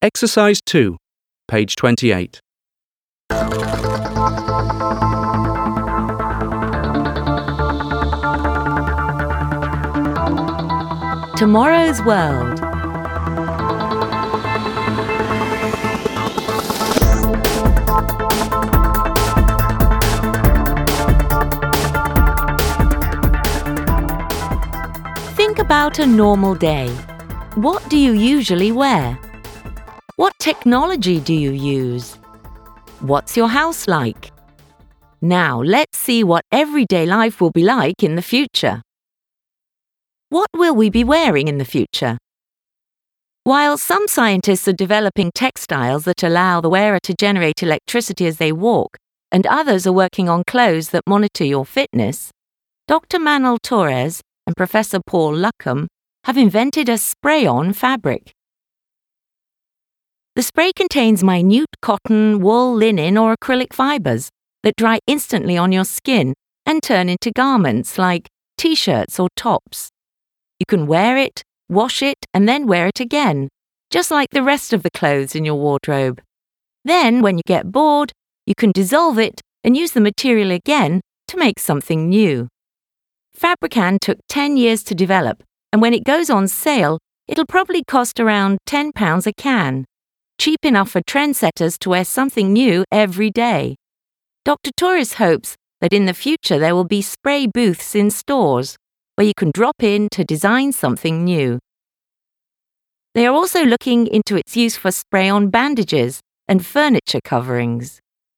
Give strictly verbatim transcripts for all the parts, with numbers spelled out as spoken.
Exercise two, page twenty-eight. Tomorrow's World. Think about a normal day. What do you usually wear? What technology do you use? What's your house like? Now let's see what everyday life will be like in the future. What will we be wearing in the future? While some scientists are developing textiles that allow the wearer to generate electricity as they walk, and others are working on clothes that monitor your fitness, Doctor Manuel Torres and Professor Paul Luckham have invented a spray-on fabric. The spray contains minute cotton, wool, linen or acrylic fibers that dry instantly on your skin and turn into garments like t-shirts or tops. You can wear it, wash it, and then wear it again, just like the rest of the clothes in your wardrobe. Then, when you get bored, you can dissolve it and use the material again to make something new. Fabricant took ten years to develop, and when it goes on sale, it'll probably cost around ten pounds a can. Cheap enough for trendsetters to wear something new every day. Doctor Torres hopes that in the future there will be spray booths in stores where you can drop in to design something new. They are also looking into its use for spray-on bandages and furniture coverings.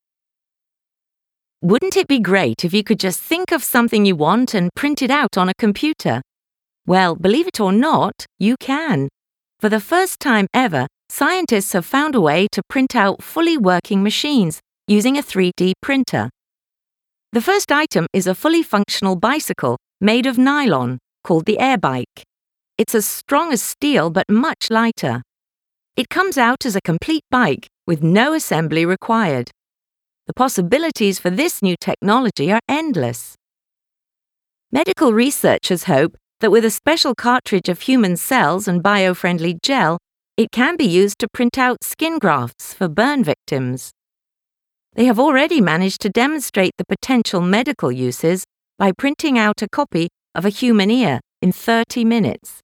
Wouldn't it be great if you could just think of something you want and print it out on a computer? Well, believe it or not, you can. For the first time ever, scientists have found a way to print out fully working machines using a three D printer. The first item is a fully functional bicycle made of nylon called the Airbike. It's as strong as steel but much lighter. It comes out as a complete bike with no assembly required. The possibilities for this new technology are endless. Medical researchers hope that with a special cartridge of human cells and bio-friendly gel, it can be used to print out skin grafts for burn victims. They have already managed to demonstrate the potential medical uses by printing out a copy of a human ear in thirty minutes.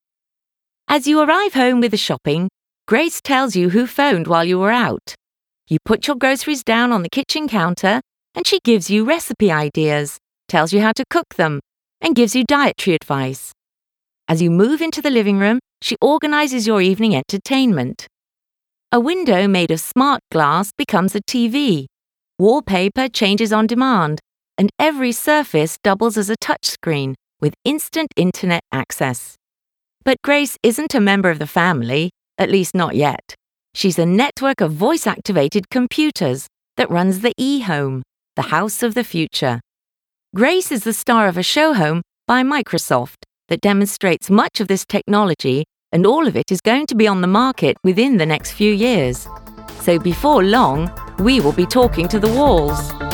As you arrive home with the shopping, Grace tells you who phoned while you were out. You put your groceries down on the kitchen counter and she gives you recipe ideas, tells you how to cook them, and gives you dietary advice. As you move into the living room, she organizes your evening entertainment. A window made of smart glass becomes a T V. Wallpaper changes on demand, and every surface doubles as a touchscreen with instant internet access. But Grace isn't a member of the family, at least not yet. She's a network of voice-activated computers that runs the eHome, the house of the future. Grace is the star of a show home by Microsoft that demonstrates much of this technology, and all of it is going to be on the market within the next few years. So before long, we will be talking to the walls.